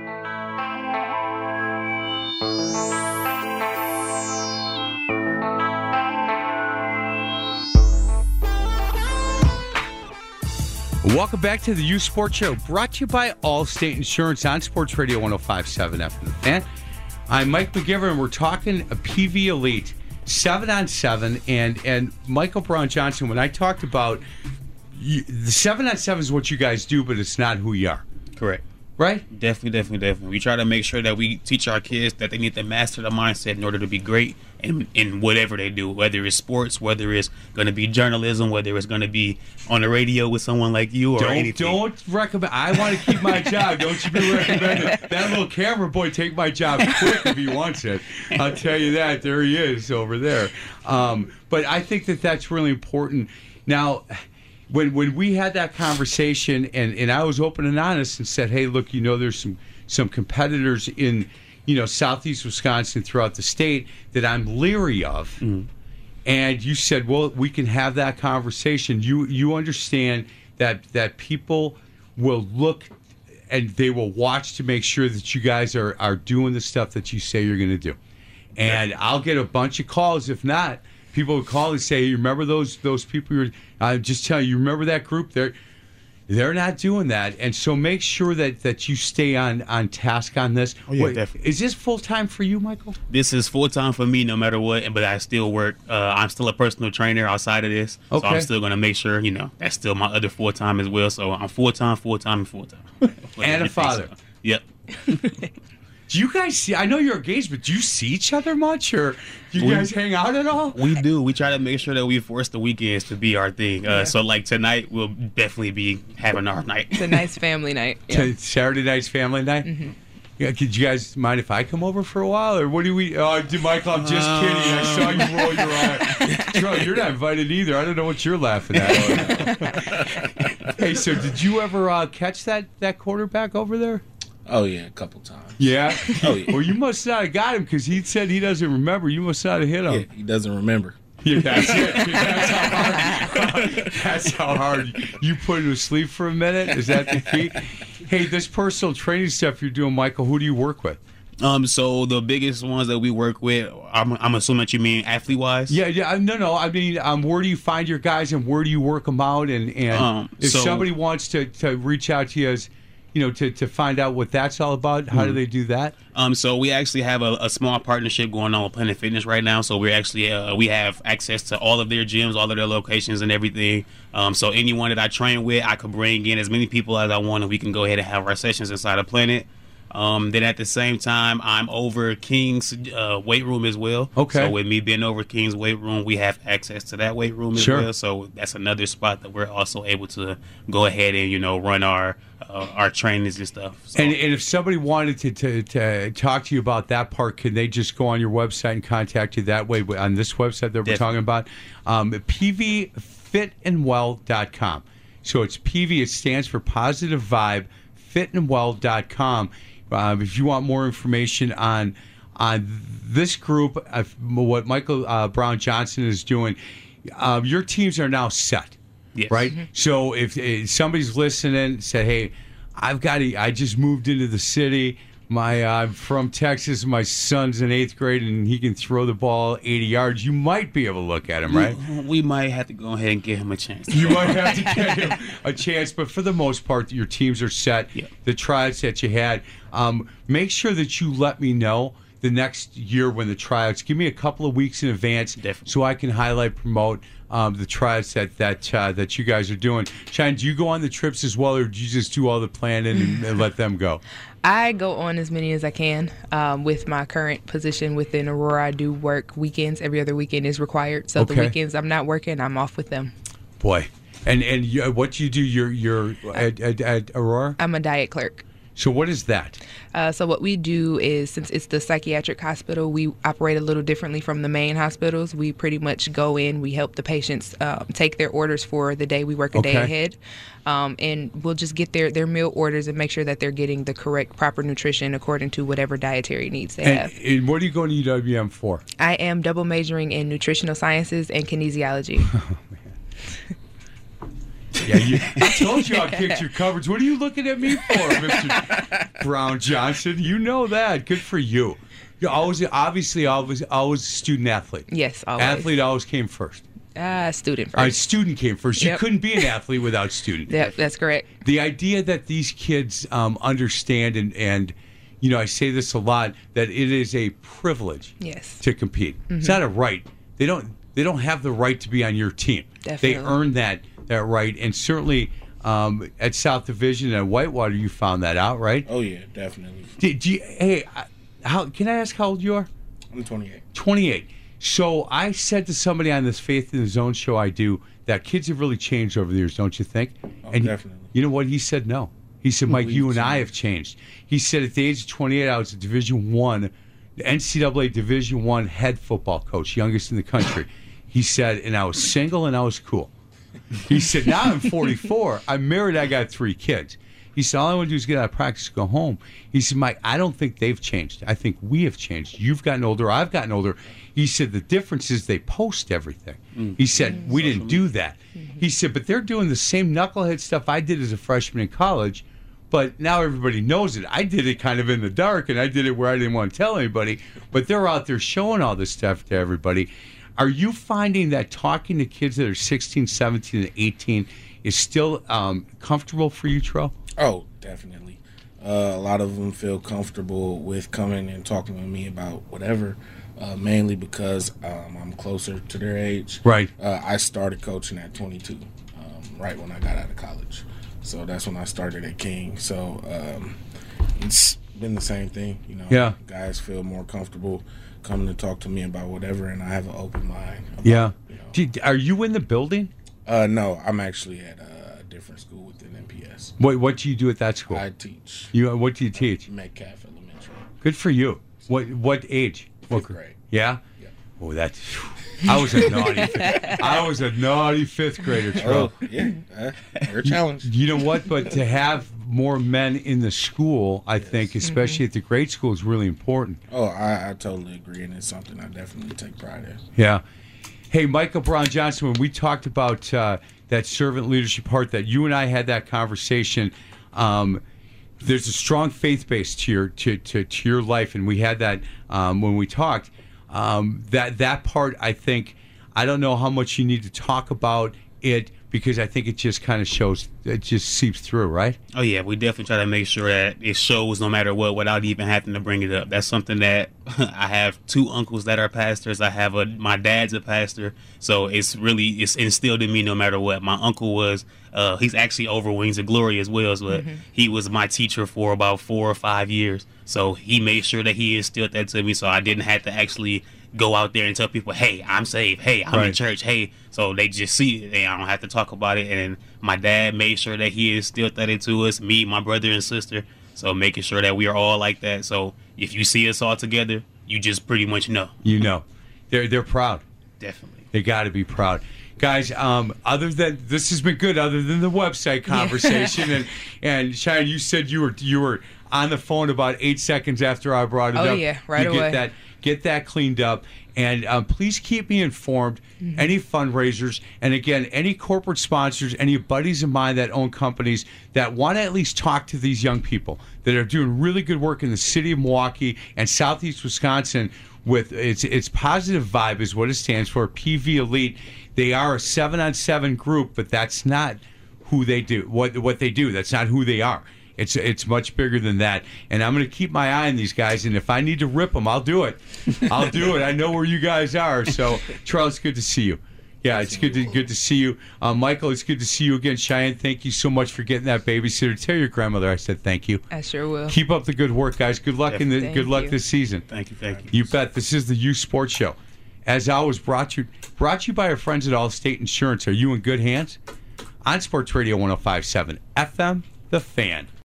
Welcome back to the Youth Sports Show, brought to you by Allstate Insurance on Sports Radio one oh five point seven F M, The Fan. I'm Mike McGivern, and we're talking a P V Elite, seven on seven, and, and Michael Brown Johnson, when I talked about you, the seven on seven is what you guys do, but it's not who you are. Correct. Right? Definitely, definitely, definitely. We try to make sure that we teach our kids that they need to master the mindset in order to be great in, in whatever they do, whether it's sports, whether it's going to be journalism, whether it's going to be on the radio with someone like you or don't, anything. Don't recommend. I want to keep my job. Don't you be recommending that little camera boy take my job quick if he wants it. I'll tell you that. There he is over there. Um, but I think that that's really important. Now, When when we had that conversation and, and I was open and honest and said, hey, look, you know, there's some, some competitors in, you know, southeast Wisconsin throughout the state that I'm leery of. Mm-hmm. And you said, well, we can have that conversation. You you understand that that people will look and they will watch to make sure that you guys are, are doing the stuff that you say you're going to do. And yeah. I'll get a bunch of calls. If not, people would call and say, hey, you remember those those people? You're, I'm just telling you, you remember that group? They're they're not doing that, and so make sure that, that you stay on, on task on this. Oh, yeah, Wait, definitely. Is this full time for you, Michael? This is full time for me, no matter what. But I still work. Uh, I'm still a personal trainer outside of this, okay. So I'm still going to make sure, you know, that's still my other full time as well. So I'm full time, full time, and full time. And a father. So, yep. Do you guys see? I know you're engaged, but do you see each other much, or do you we, guys hang out at all? We do. We try to make sure that we force the weekends to be our thing. Uh, yeah. So, like tonight, we'll definitely be having our night. It's a nice family night. Yeah. Saturday night's family night. Mm-hmm. Yeah, could you guys mind if I come over for a while, or what do we? Oh, Michael, I'm just uh, kidding. I saw you roll your eye. Troy, you're not invited either. I don't know what you're laughing at. Hey, so did you ever uh, catch that that quarterback over there? Oh, yeah, a couple times. Yeah? Oh, yeah. Well, you must not have got him because he said he doesn't remember. You must not have hit him. Yeah, he doesn't remember. Yeah, that's it. That's how hard, that's how hard you put him to sleep for a minute? Is that the key? Hey, this personal training stuff you're doing, Michael, who do you work with? Um, so the biggest ones that we work with, I'm, I'm assuming that you mean athlete-wise? Yeah, yeah, no, no. I mean, um, where do you find your guys and where do you work them out? And, and um, if so, somebody wants to, to reach out to you as you know, to, to find out what that's all about, how mm-hmm. do they do that? Um, so we actually have a, a small partnership going on with Planet Fitness right now. So we're actually uh, we have access to all of their gyms, all of their locations, and everything. Um, so anyone that I train with, I could bring in as many people as I want, and we can go ahead and have our sessions inside of Planet. Um, then at the same time, I'm over King's uh, weight room as well. Okay. So with me being over King's weight room, we have access to that weight room as sure. well. So that's another spot that we're also able to go ahead and, you know, run our uh, our trainings and stuff. So. And, and if somebody wanted to, to, to talk to you about that part, can they just go on your website and contact you that way on this website that we're Definitely. talking about? Um, P V fit and well dot com. So it's P V, it stands for Positive Vibe, fit and well dot com. Uh, if you want more information on on this group, uh, what Michael uh, Brown Johnson is doing, uh, your teams are now set, yes. right? Mm-hmm. So if, if somebody's listening, say, "Hey, I've got to, I just moved into the city. My uh, I'm from Texas. My son's in eighth grade, and he can throw the ball eighty yards. You might be able to look at him, right? We, we might have to go ahead and give him a chance. You might have to get him a chance, but for the most part, your teams are set. Yep. The tryouts that you had, um, make sure that you let me know the next year when the tryouts. Give me a couple of weeks in advance, Definitely. so I can highlight, promote um, the tryouts that that uh, that you guys are doing. Shine, do you go on the trips as well, or do you just do all the planning and, and let them go? I go on as many as I can. Um, with my current position within Aurora, I do work weekends. Every other weekend is required. So Okay. the weekends I'm not working, I'm off with them. Boy, and and you, what do you do? You're you're at, at, at Aurora. I'm a diet clerk. So what is that? Uh, so what we do is, since it's the psychiatric hospital, we operate a little differently from the main hospitals. We pretty much go in, we help the patients um, take their orders for the day. We work a day Okay. ahead, um, and we'll just get their, their meal orders and make sure that they're getting the correct, proper nutrition according to whatever dietary needs they And, have. and what are you going to U W M for? I am double majoring in nutritional sciences and kinesiology. Yeah, you, I told you I'll kick your coverage. What are you looking at me for, Mister Brown Johnson? You know that. Good for you. You're always, obviously, always, always a student athlete. Yes, always. Athlete always came first. Ah, student first. All right, student came first. You Yep. couldn't be an athlete without student. Yep, that's correct. The idea that these kids um, understand, and, and, you know, I say this a lot, that it is a privilege Yes. to compete. It's not a right. They don't. They don't have the right to be on your team. Definitely. They earn that that right, and certainly um, at South Division and Whitewater, you found that out, right? Oh yeah, definitely. Did you? Hey, I- how can I ask how old you are? I'm twenty-eight. twenty-eight. So I said to somebody on this Faith in the Zone show I do that kids have really changed over the years, don't you think? Oh, and definitely. You know what? He said no. He said, Mike, We've you and I changed. have changed. He said at the age of twenty-eight, I was a Division One, N C double A Division One head football coach, youngest in the country. He said, and I was single and I was cool. He said, now I'm forty-four. I'm married. I got three kids. He said, all I want to do is get out of practice, go home. He said, Mike, I don't think they've changed. I think we have changed. You've gotten older. I've gotten older. He said, the difference is they post everything. Mm. He said, we didn't do that. He said, but they're doing the same knucklehead stuff I did as a freshman in college, but now everybody knows it. I did it kind of in the dark, and I did it where I didn't want to tell anybody, but they're out there showing all this stuff to everybody. Are you finding that talking to kids that are sixteen, seventeen, and eighteen is still um, comfortable for you, Tro? Oh, definitely. Uh, a lot of them feel comfortable with coming and talking with me about whatever, uh, mainly because um, I'm closer to their age. Right. Uh, I started coaching at twenty-two, um, right when I got out of college. So that's when I started at King. So um, it's been the same thing, you know. Yeah. Guys feel more comfortable coming to talk to me about whatever, and I have an open mind. About, Yeah. You know. Did, are you in the building? Uh, no, I'm actually at a different school within N P S. What What do you do at that school? I teach You What do you teach? Metcalf Elementary. Good for you. What What age? What Fifth grade. Yeah. Yeah. Oh, that's. I was a naughty. fifth, I was a naughty fifth grader, Tro. Oh, yeah. Uh, they're a challenge. You know what? But to have more men in the school, I think, especially at the grade school, is really important. Oh, I, I totally agree, and it's something I definitely take pride in. Yeah. Hey, Michael Brown Johnson, when we talked about uh, that servant leadership part, that you and I had that conversation, um, there's a strong faith base to your to, to, to your life, and we had that um, when we talked. Um, that that part, I think, I don't know how much you need to talk about it, because I think it just kind of shows, it just seeps through, right? Oh yeah, we definitely try to make sure that it shows no matter what, without even having to bring it up. That's something that I have two uncles that are pastors. I have a my dad's a pastor, so it's really it's instilled in me no matter what. My uncle was uh, he's actually over Wings of Glory as well, but mm-hmm. he was my teacher for about four or five years. So he made sure that he instilled that to me, so I didn't have to actually go out there and tell people, hey, I'm saved, hey, I'm right. in church, hey. So they just see it, and I don't have to talk about it. And my dad made sure that he instilled that into us, me, my brother and sister. So making sure that we are all like that. So if you see us all together, you just pretty much know. You know. They're they're proud. Definitely. They got to be proud. Guys, um, other than this has been good, other than the website conversation, and and Shine, you said you were you were on the phone about eight seconds after I brought it oh, up. Oh yeah, right you away. Get that. Get that cleaned up. And um, please keep me informed. Mm-hmm. Any fundraisers, and again, any corporate sponsors, any buddies of mine that own companies that want to at least talk to these young people that are doing really good work in the city of Milwaukee and Southeast Wisconsin. With its its positive vibe is what it stands for. P V Elite. They are a seven on seven group, but that's not who they do. What what they do. That's not who they are. It's it's much bigger than that, and I'm going to keep my eye on these guys. And if I need to rip them, I'll do it. I'll do it. I know where you guys are. So, Charles, good to see you. Yeah, it's good to good to see you, uh, Michael. It's good to see you again, Cheyenne. Thank you so much for getting that babysitter. Tell your grandmother I said thank you. I sure will. Keep up the good work, guys. Good luck in the Thank good luck you. this season. Thank you, thank you. You bet. This is the Youth Sports Show, as always brought to you brought to you by our friends at Allstate Insurance. Are you in good hands? On Sports Radio one oh five point seven F M, The Fan.